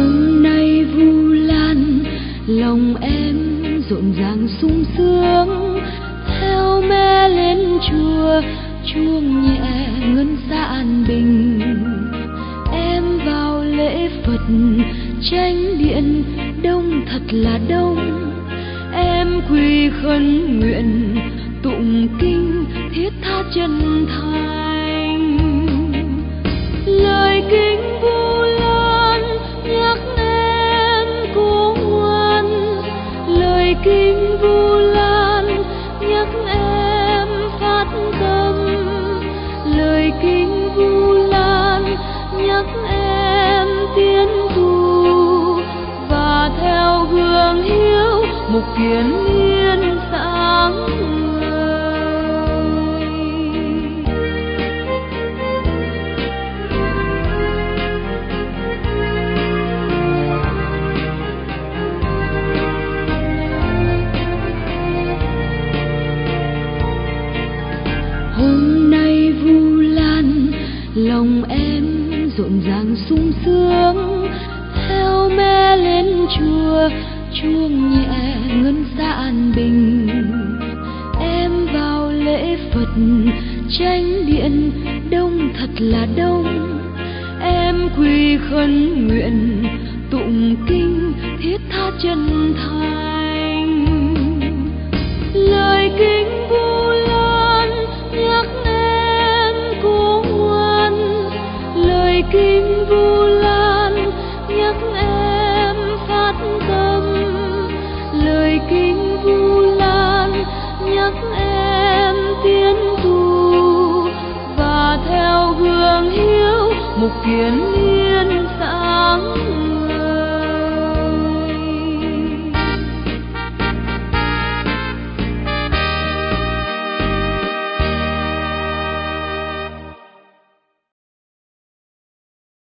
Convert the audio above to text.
Hôm nay Vu Lan, lòng em rộn ràng sung sướng, theo mẹ lên chùa chuông nhẹ ngân xa an bình. Em vào lễ Phật chánh điện đông thật là đông, em quỳ khấn nguyện tụng kinh thiết tha chân thành. Lời kinh Vu Lan nhắc em cố ngoan, lời kinh Vu Lan nhắc em phát tâm, lời kinh Vu Lan nhắc em tiến tu và theo gương hiếu mục kiền liên sáng ngời. Hôm nay Vu Lan, lòng em rộn ràng sung sướng, theo mẹ lên chùa chuông nhẹ ngân xa an bình. Em vào lễ Phật chánh điện đông thật là đông, em quỳ khấn nguyện tụng kinh thiết tha chân thành. Lời kinh Vu Lan nhắc em cố ngoan, lời kinh Vu Lan nhắc em phát tâm, lời kinh Vu Lan nhắc em tiến tu và theo gương hiếu mục kiền liên